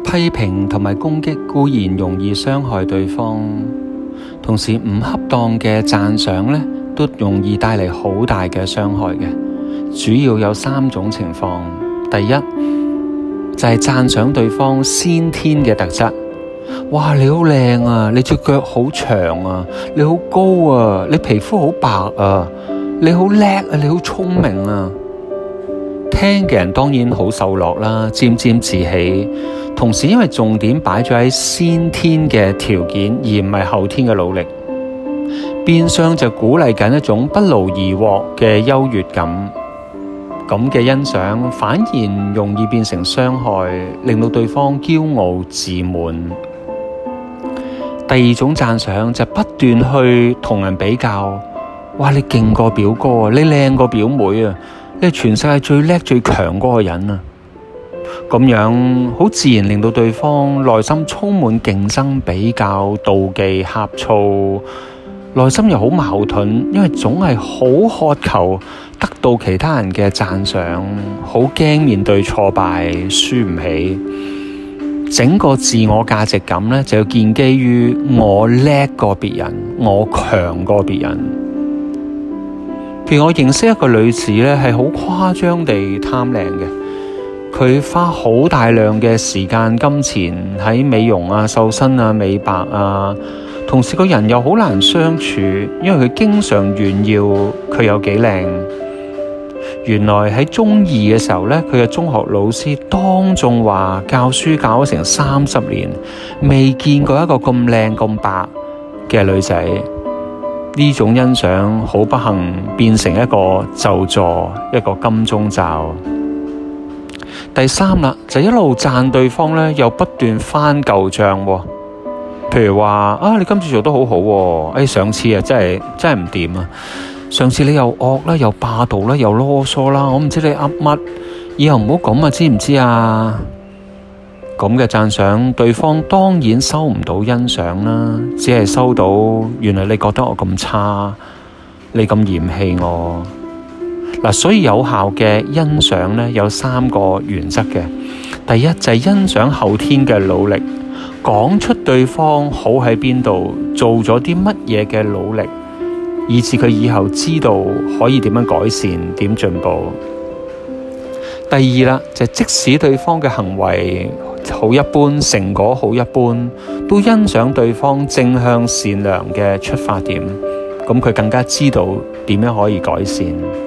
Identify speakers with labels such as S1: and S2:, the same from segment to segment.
S1: 批評同埋攻擊固然容易傷害對方，同時唔恰當嘅讚賞呢，都容易帶嚟好大嘅傷害嘅。主要有3種情況。第一就係讚賞對方先天嘅特質。哇，你好靚啊，你隻腳好長啊，你好高啊，你皮膚好白啊，你好叻啊，你好聰明啊。聽嘅人當然好受落啦，沾沾自喜。同時因為重點擺咗喺先天嘅條件，而唔係後天嘅努力，變相就鼓勵緊一種不勞而獲嘅優越感。咁嘅欣賞反而容易變成傷害，令到對方驕傲自滿。第二種讚賞就不斷去同人比較。哇，你勁過表哥啊，你靚過表妹啊，你係全世界最叻最強嗰個人啊。咁樣好自然令到對方內心充滿競爭、比較、妒忌、呷醋，內心又好矛盾，因為總係好渴求得到其他人嘅讚賞，好驚面對挫敗，輸唔起。整個自我價值感呢，就要建基於我叻過別人，我強過別人。譬如我認識一個女子呢，係好誇張地貪靚嘅。佢花好大量嘅時間金錢喺美容啊、瘦身啊、美白啊，同時個人又好難相處，因為佢經常炫耀佢有幾靚。原來喺中2嘅時候呢，佢嘅中學老師當眾話教書教咗成30年，未見過一個咁靚咁白嘅女仔。呢種欣賞好不幸變成一個咒詛，一個金鐘罩。第三啦，就一路讚對方咧，又不斷翻舊賬喎。譬如話啊，你今次做得好好喎，上次啊真係唔掂啊！上次你又惡啦，又霸道啦，又囉嗦啦，我唔知你噏乜，以後唔好咁啊，知唔知啊？咁嘅讚賞，對方當然收唔到欣賞啦，只係收到原來你覺得我咁差，你咁嫌棄我。嗱，所以有效嘅欣賞呢，有3個原則嘅。第一就係欣賞後天嘅努力，講出對方好喺邊度，做咗啲乜嘢嘅努力，以致佢以後知道可以點樣改善，點進步。第二啦，就即使對方嘅行為好一般，成果好一般，都欣賞對方正向善良嘅出發點，咁佢更加知道點樣可以改善。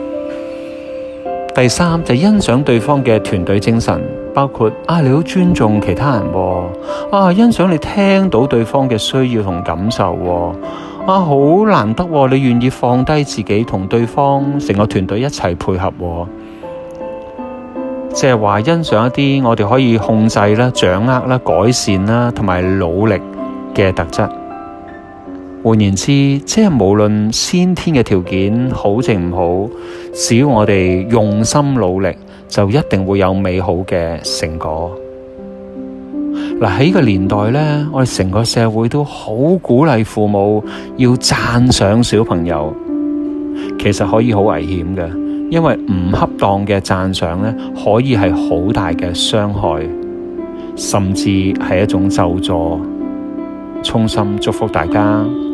S1: 第三就欣賞對方嘅團隊精神，包括你好尊重其他人喎，欣賞你聽到對方嘅需要同感受喎，好難得喎，你願意放低自己同對方成個團隊一齊配合喎，即係話欣賞一啲我哋可以控制啦、掌握啦、改善啦同埋努力嘅特質。換言之，即係無論先天嘅條件好定唔好，只要我哋用心努力，就一定會有美好嘅成果。嗱，喺呢個年代呢，我哋成個社會都好鼓勵父母要讚賞小朋友，其實可以好危險嘅，因為唔恰當嘅讚賞呢，可以係好大嘅傷害，甚至係一種咒詛。衷心祝福大家。